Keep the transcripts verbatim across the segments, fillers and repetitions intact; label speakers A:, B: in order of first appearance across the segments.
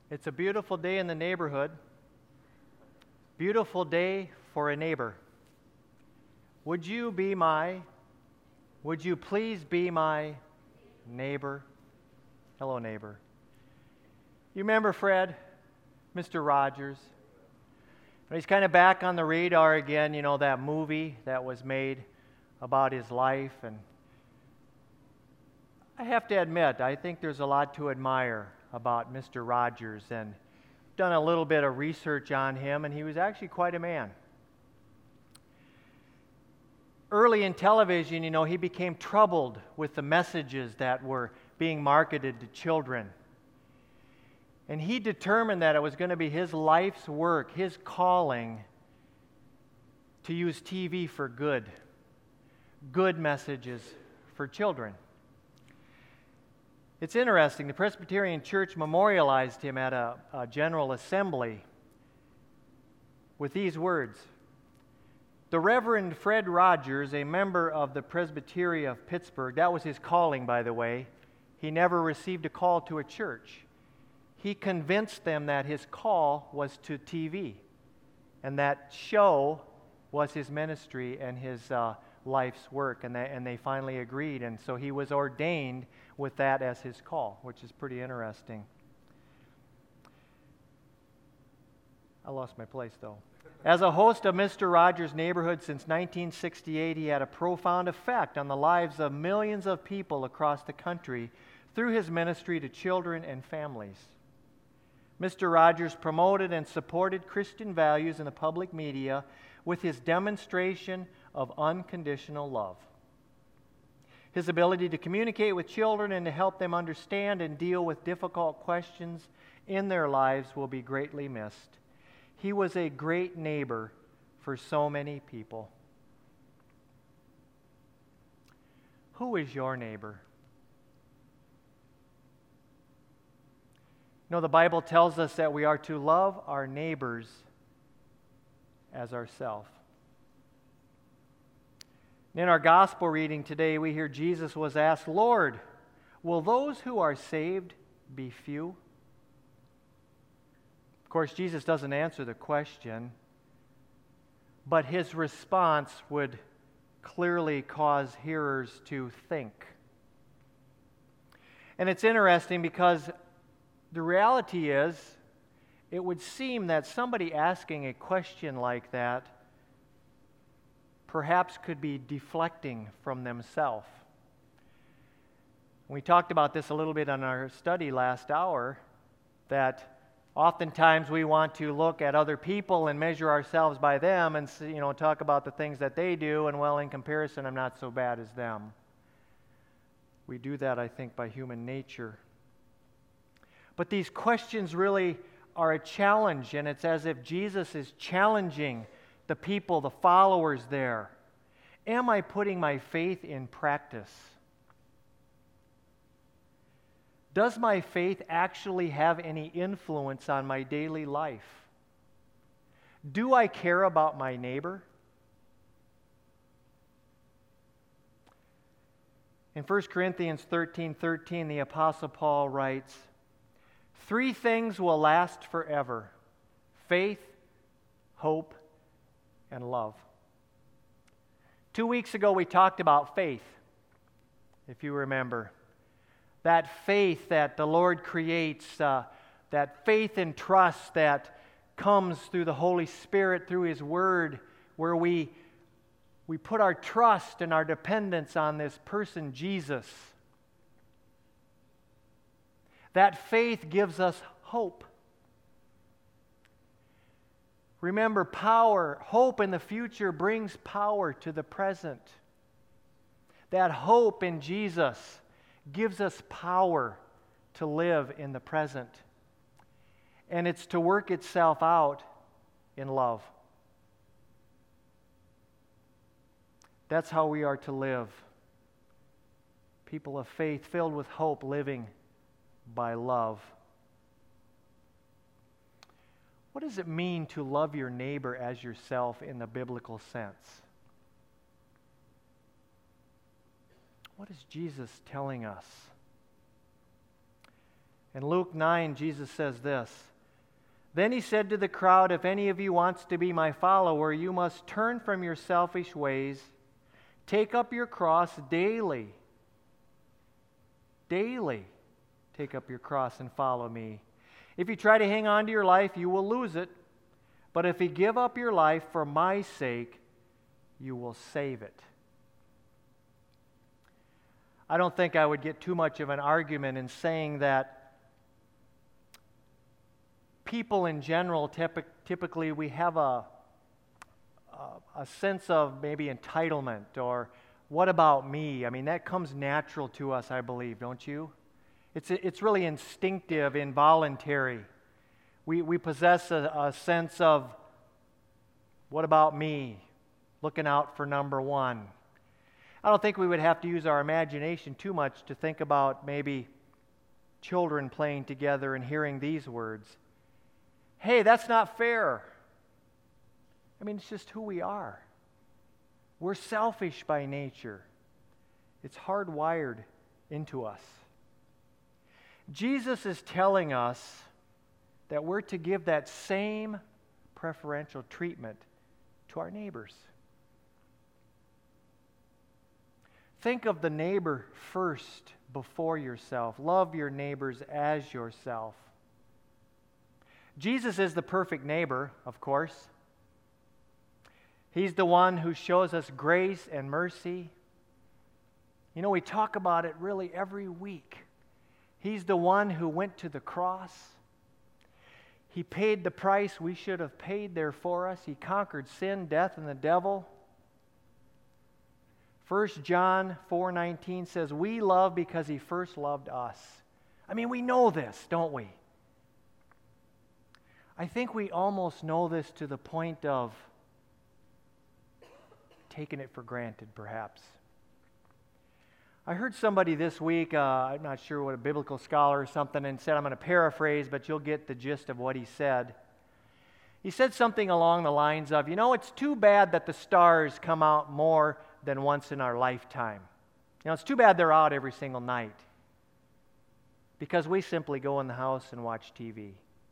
A: It's a beautiful day in the neighborhood. Beautiful day for a neighbor. Would you be my, would you please be my neighbor? Hello, neighbor. You remember Fred, Mister Rogers? But he's kind of back on the radar again, you know, that movie that was made about his life. And I have to admit, I think there's a lot to admire about Mister Rogers, and done a little bit of research on him, and he was actually quite a man. Early in television, you know, he became troubled with the messages that were being marketed to children. And he determined that it was going to be his life's work, his calling, to use T V for good, good messages for children. It's interesting, the Presbyterian Church memorialized him at a, a General Assembly with these words: "The Reverend Fred Rogers, a member of the Presbytery of Pittsburgh," that was his calling, by the way. He never received a call to a church. He convinced them that his call was to T V, and that show was his ministry and his uh, life's work, and they, and they finally agreed, and so he was ordained with that as his call, which is pretty interesting. I lost my place, though. As a host of Mister Rogers' Neighborhood since nineteen sixty-eight, he had a profound effect on the lives of millions of people across the country through his ministry to children and families. Mister Rogers promoted and supported Christian values in the public media with his demonstration of unconditional love. His ability to communicate with children and to help them understand and deal with difficult questions in their lives will be greatly missed. He was a great neighbor for so many people. Who is your neighbor? You know, the Bible tells us that we are to love our neighbors as ourselves. In our gospel reading today, we hear Jesus was asked, "Lord, will those who are saved be few?" Of course, Jesus doesn't answer the question, but his response would clearly cause hearers to think. And it's interesting because the reality is, it would seem that somebody asking a question like that perhaps could be deflecting from themselves. We talked about this a little bit on our study last hour, that oftentimes we want to look at other people and measure ourselves by them and, you know, talk about the things that they do, and well, in comparison, I'm not so bad as them. We do that, I think, by human nature. But these questions really are a challenge, and it's as if Jesus is challenging the people, the followers there. Am I putting my faith in practice? Does my faith actually have any influence on my daily life? Do I care about my neighbor? In First Corinthians thirteen thirteen, the Apostle Paul writes, "Three things will last forever: faith, hope, and love." Two weeks ago, we talked about faith, if you remember. That faith that the Lord creates, uh, that faith and trust that comes through the Holy Spirit, through His Word, where we, we put our trust and our dependence on this person, Jesus. That faith gives us hope. Remember, power, hope in the future brings power to the present. That hope in Jesus gives us power to live in the present. And it's to work itself out in love. That's how we are to live. People of faith, filled with hope, living by love. What does it mean to love your neighbor as yourself in the biblical sense? What is Jesus telling us? In Luke nine, Jesus says this, "Then he said to the crowd, 'If any of you wants to be my follower, you must turn from your selfish ways, take up your cross daily. Daily take up your cross and follow me. If you try to hang on to your life, you will lose it. But if you give up your life for my sake, you will save it.'" I don't think I would get too much of an argument in saying that people in general, typ- typically we have a, a, a sense of maybe entitlement or what about me? I mean, that comes natural to us, I believe, don't you? It's, it's really instinctive, involuntary. We, we possess a, a sense of what about me? Looking out for number one. I don't think we would have to use our imagination too much to think about maybe children playing together and hearing these words. Hey, that's not fair. I mean, it's just who we are. We're selfish by nature. It's hardwired into us. Jesus is telling us that we're to give that same preferential treatment to our neighbors. Think of the neighbor first before yourself. Love your neighbors as yourself. Jesus is the perfect neighbor, of course. He's the one who shows us grace and mercy. You know, we talk about it really every week. He's the one who went to the cross. He paid the price we should have paid there for us. He conquered sin, death, and the devil. First John four nineteen says, "We love because he first loved us." I mean, we know this, don't we? I think we almost know this to the point of taking it for granted, perhaps. I heard somebody this week, uh, I'm not sure what, a biblical scholar or something, and said, I'm going to paraphrase, but you'll get the gist of what he said. He said something along the lines of, you know, it's too bad that the stars come out more than once in our lifetime. You know, it's too bad they're out every single night because we simply go in the house and watch T V.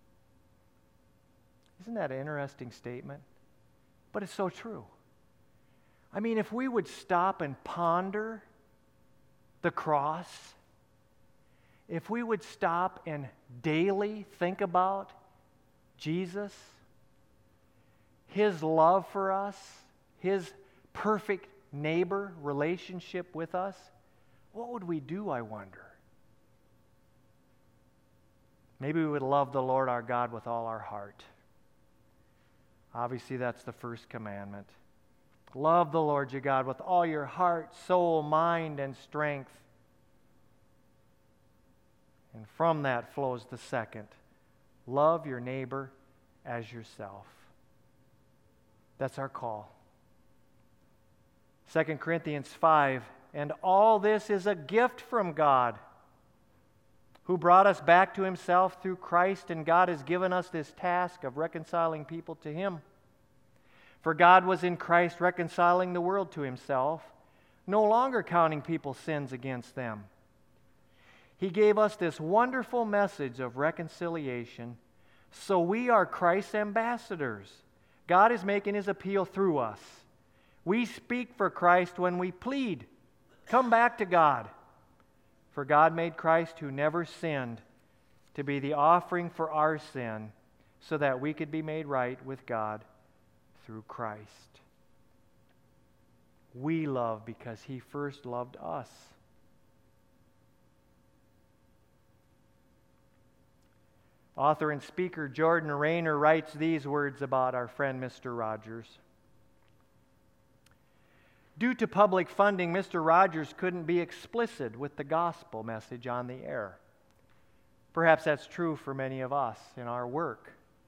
A: Isn't that an interesting statement? But it's so true. I mean, if we would stop and ponder the cross, if we would stop and daily think about Jesus, His love for us, His perfect neighbor relationship with us, what would we do, I wonder? Maybe we would love the Lord our God with all our heart. Obviously, that's the first commandment. Love the Lord your God with all your heart, soul, mind, and strength. And from that flows the second. Love your neighbor as yourself. That's our call. Second Corinthians five, and all this is a gift from God, who brought us back to Himself through Christ, and God has given us this task of reconciling people to Him. For God was in Christ reconciling the world to Himself, no longer counting people's sins against them. He gave us this wonderful message of reconciliation, so we are Christ's ambassadors. God is making His appeal through us. We speak for Christ when we plead, come back to God. For God made Christ, who never sinned, to be the offering for our sin, so that we could be made right with God through Christ. We love because He first loved us. Author and speaker Jordan Raynor writes these words about our friend Mister Rogers. Due to public funding, Mister Rogers couldn't be explicit with the gospel message on the air. Perhaps that's true for many of us in our work.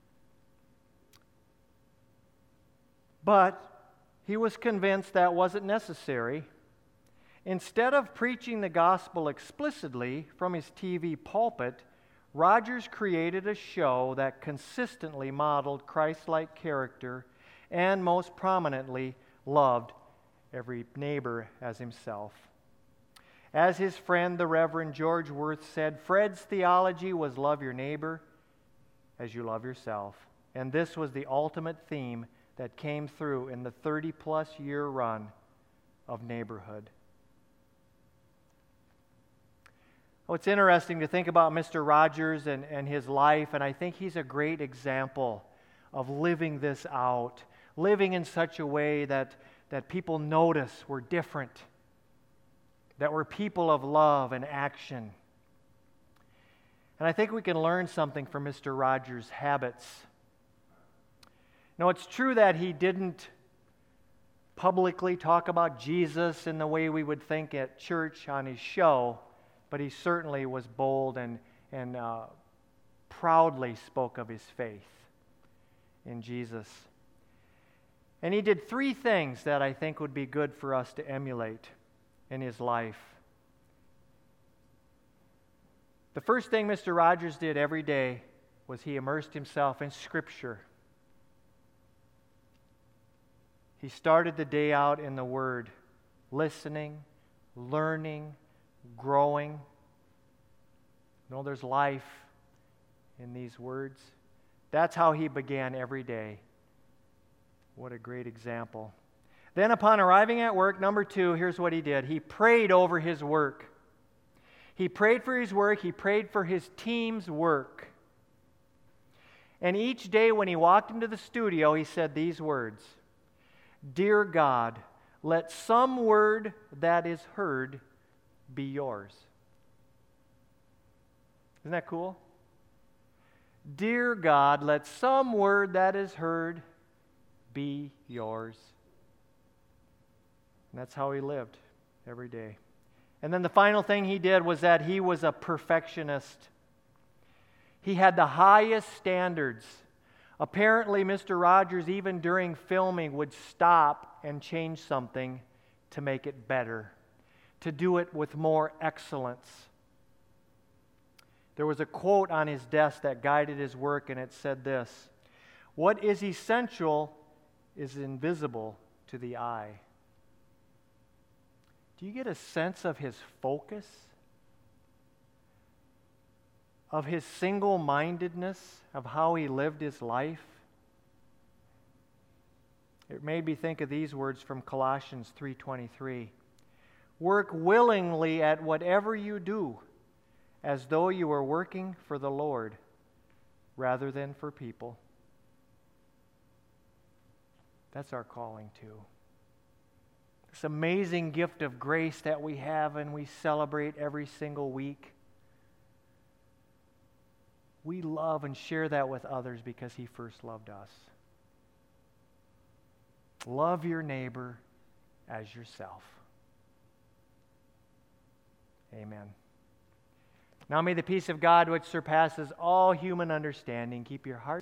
A: But he was convinced that wasn't necessary. Instead of preaching the gospel explicitly from his T V pulpit, Rogers created a show that consistently modeled Christ-like character and most prominently loved every neighbor as himself. As his friend, the Reverend George Worth, said, Fred's theology was love your neighbor as you love yourself. And this was the ultimate theme that came through in the thirty-plus year run of Neighborhood. Oh, it's interesting to think about Mister Rogers and, and his life, and I think he's a great example of living this out, living in such a way that, that people notice we're different, that we're people of love and action. And I think we can learn something from Mister Rogers' habits. Now, it's true that he didn't publicly talk about Jesus in the way we would think at church on his show, but he certainly was bold and, and uh, proudly spoke of his faith in Jesus. And he did three things that I think would be good for us to emulate in his life. The first thing Mister Rogers did every day was he immersed himself in Scripture. He started the day out in the Word, listening, learning, growing. You know, there's life in these words. That's how he began every day. What a great example. Then upon arriving at work, number two, here's what he did. He prayed over his work. He prayed for his work. He prayed for his team's work. And each day when he walked into the studio, he said these words, Dear God, let some word that is heard be yours. Isn't that cool? Dear God, let some word that is heard be yours. And that's how he lived every day. And then the final thing he did was that he was a perfectionist. He had the highest standards. Apparently, Mister Rogers, even during filming, would stop and change something to make it better, to do it with more excellence. There was a quote on his desk that guided his work, and it said this, What is essential is invisible to the eye. Do you get a sense of his focus? Of his single-mindedness, of how he lived his life? It made me think of these words from Colossians three twenty-three. Work willingly at whatever you do, as though you were working for the Lord, rather than for people. That's our calling too. This amazing gift of grace that we have and we celebrate every single week. We love and share that with others because He first loved us. Love your neighbor as yourself. Amen. Now may the peace of God, which surpasses all human understanding, keep your heart